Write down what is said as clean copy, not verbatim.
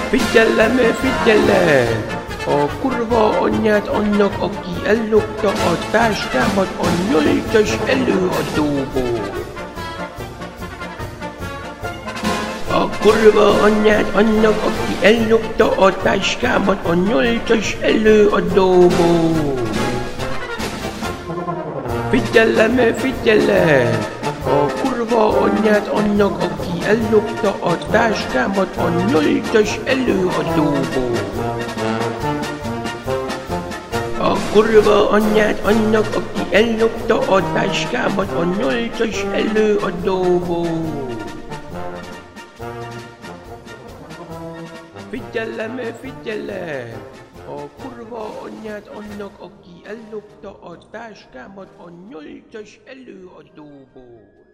Figyelem, figyelem! A kurva anyját annak, aki ellopta a táskámat a 8-as előadóból. A kurva anyját annak, aki ellopta a táskámat a 8-as előadóból. Figyelem, figyelem! A kurva anyját annak, aki ellopta a táskámat a 8-as előadóból. A kurva anyját annak, aki ellopta a táskámat a 8-as előadóból. Figyelem, figyelem! A kurva anyját annak, aki ellopta a táskámat a 8-as előadóból.